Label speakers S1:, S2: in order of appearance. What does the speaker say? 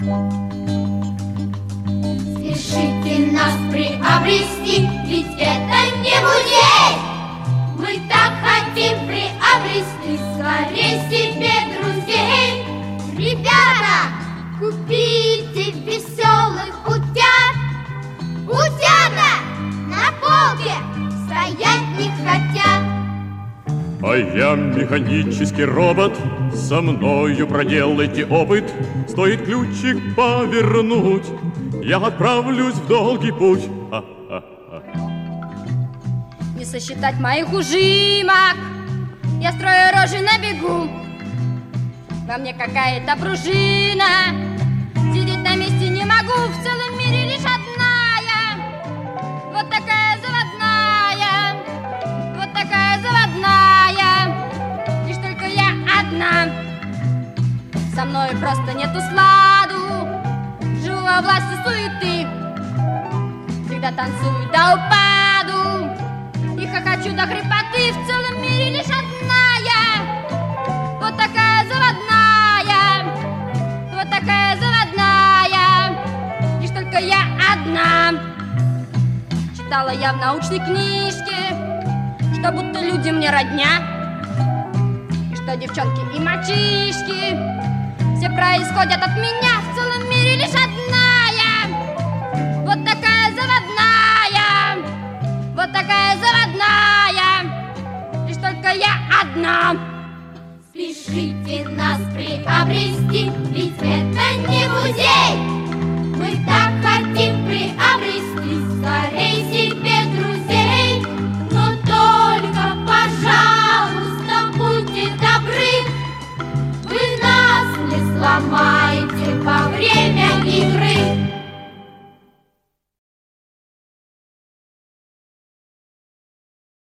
S1: Спешите нас приобрести, ведь это не музей. Мы так хотим приобрести скорее себе друзей. Ребята, купите веселых утят. Утята на полке стоять не хотят.
S2: А я механический робот, со мною проделайте опыт. Стоит ключик повернуть, я отправлюсь в долгий путь.
S3: Не сосчитать моих ужимок, я строю рожи на бегу. Во мне какая-то пружина, сидеть на месте не могу. В целом мире лишь одна я, вот такая заводная, вот такая заводная. Лишь только я одна, со мною просто нету сладу. Живу во власти суеты, всегда танцую до упаду и хохочу до хрипоты. В целом мире лишь одна я, вот такая заводная, вот такая заводная. Лишь только я одна. Читала я в научной книжке, что будто люди мне родня, и что девчонки и мальчишки все происходят от меня. В целом мире лишь одна я, вот такая заводная, вот такая заводная. Лишь только я одна.
S1: Спешите нас приобрести, ведь это